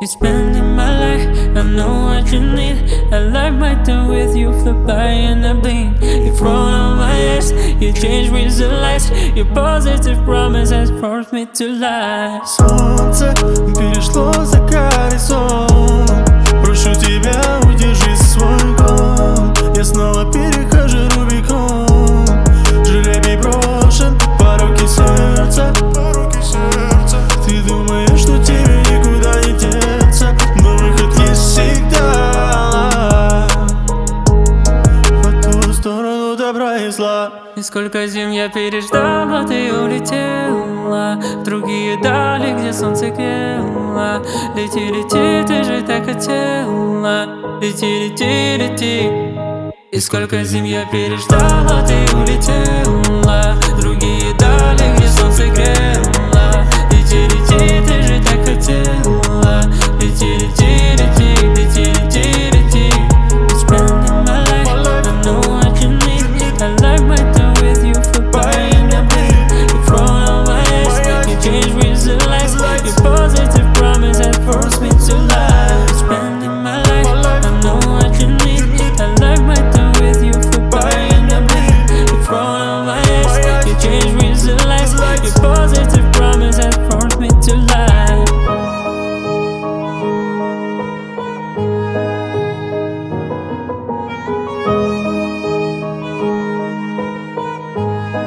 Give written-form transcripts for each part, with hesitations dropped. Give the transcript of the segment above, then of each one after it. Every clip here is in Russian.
spending my life, I know what you need. I like my time with you, fly by and I blink. You front on my eyes, you change with the lights. Your positive promise has forced me to lie. Солнце перешло за горизонт. Прошу тебя, удержи свой гон. Я снова перехожу Рубикон. Жребий брошен, пороки сердца. Ты думаешь, что тебе никуда не деться, но выход есть всегда. По ту сторону добра и зла. И сколько зим я переждал, а ты улетела в другие дали, где солнце грело. Лети, лети, ты же так хотела. Лети, лети, лети. И сколько зим я переждал, а ты улетела в другие дали, где солнце грело. Лети, лети, ты же так хотела. Лети, лети, лети, лети, лети, лети. You're spending my life, I know what you need. I like my time with you, fly by and I blink. You front on my eyes, you change with the lights. Your positive promise has forced me to lie. You're spending my life, I know what you need. I like my time with you, fly by and I blink. You front on my eyes, you change with the lights. Your positive promise has forced me to lie.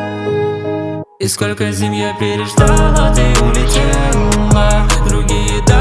И сколько зим я переждал, а ты улетела в другие